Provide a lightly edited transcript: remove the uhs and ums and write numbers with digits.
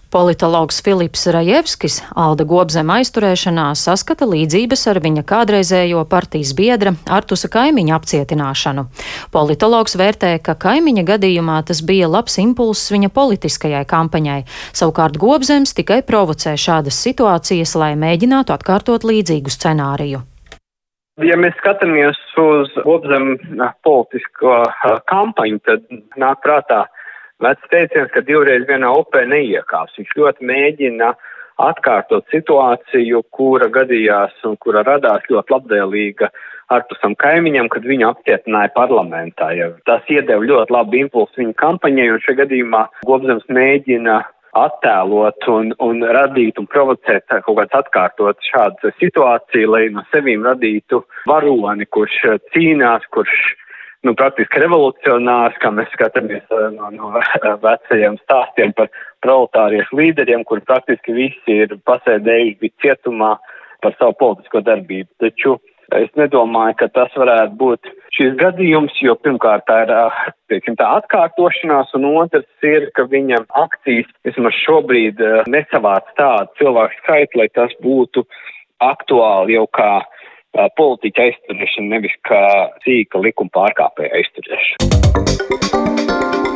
Politologs Filips Rajevskis Alda Gobzema aizturēšanā saskata līdzības ar viņa kādreizējo partijas biedra Artusa Kaimiņa apcietināšanu. Politologs vērtē, ka Kaimiņa gadījumā tas bija labs impulss viņa politiskajai kampaņai. Savukārt Gobzems tikai provocē šādas situācijas, lai mēģinātu atkārtot līdzīgu scenāriju. Ja mēs skatāmies uz Gobzema politisko kampaņu, tad nāk prātā vecs teiciens, ka divreiz vienā upē neiekāps. Viņš ļoti mēģina atkārtot situāciju, kura gadījās un kura radās ļoti labdēlīga Artusam Kaimiņam, kad viņu apcietināja parlamentā. Ja tas iedeva ļoti labu impulsu viņa kampaņai, un šajā gadījumā Gobzems mēģina attēlot un radīt un provocēt kaut kāds atkārtot šādu situāciju, lai no sevīm radītu varoni, kurš cīnās, kurš praktiski revolucionārs, kā mēs skatāmies no vecajiem stāstiem par proletāriešu līderiem, kuri praktiski visi ir pasēdējuši cietumā par savu politisko darbību. Taču es nedomāju, ka tas varētu būt šis gadījums, jo pirmkārt tā ir tā atkārtošanās, un otrs ir, ka viņa akcijas vismaz šobrīd nesavāc tādu cilvēku skaitu, lai tas būtu aktuāli jau kā politiķa aizturēšana, nevis kā sīka likuma pārkāpēja aizturēšana.